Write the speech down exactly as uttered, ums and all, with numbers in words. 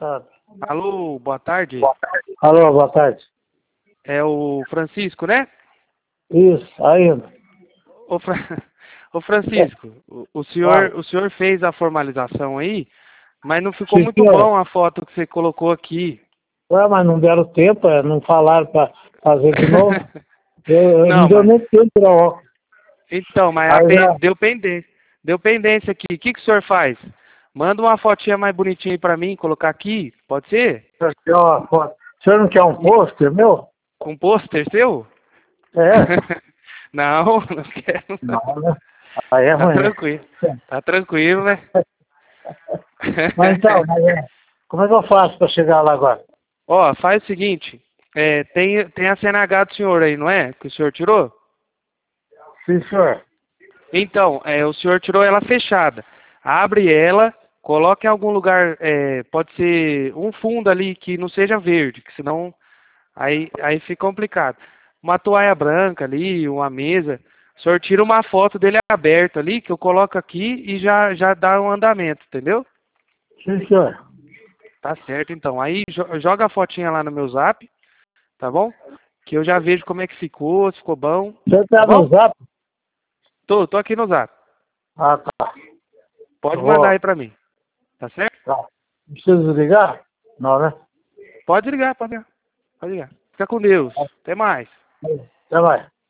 Sabe? Alô, boa tarde. Alô, boa tarde. É o Francisco, né? Isso, ainda. Ô, Fra... Ô Francisco, o, o senhor, Fala. o senhor fez a formalização aí, mas não ficou Sim, muito senhor. bom a foto que você colocou aqui. Ué, mas não deram tempo, é, não falaram para fazer de novo. Eu, eu não Não, deu mas nem tempo para óculos. então, mas a Aí pen- já, deu pendência. Deu pendência aqui. O que, que o senhor faz? Manda uma fotinha mais bonitinha aí pra mim, colocar aqui, pode ser? aqui, ó, foto. O senhor não quer um E- pôster, meu? Com pôster seu? É. Não, não quero não. Não, né? Aí é Tá ruim, né? tranquilo. Tá tranquilo, né? Mas então, mas é, como é que eu faço para chegar lá agora? Ó, faz o seguinte, é, tem, tem a C N H do senhor aí, não é? Que o senhor tirou? Sim, senhor. Então, é, o senhor tirou ela fechada. Abre ela, coloque em algum lugar, é, pode ser um fundo ali que não seja verde, que senão aí, aí fica complicado. Uma toalha branca ali, uma mesa. O senhor tira uma foto dele aberto ali, que eu coloco aqui e já, já dá um andamento, entendeu? Sim, senhor. Tá certo, então. Aí jo- joga a fotinha lá no meu zap, tá bom? Que eu já vejo como é que ficou, se ficou bom, O senhor tá tá no bom? zap? Tô, tô aqui no zap. Ah, tá. Pode Eu mandar vou. aí pra mim, tá certo? Tá. Não preciso ligar? Não, né? Pode ligar, pode ligar. Pode ligar. Fica com Deus. Até mais. Até mais.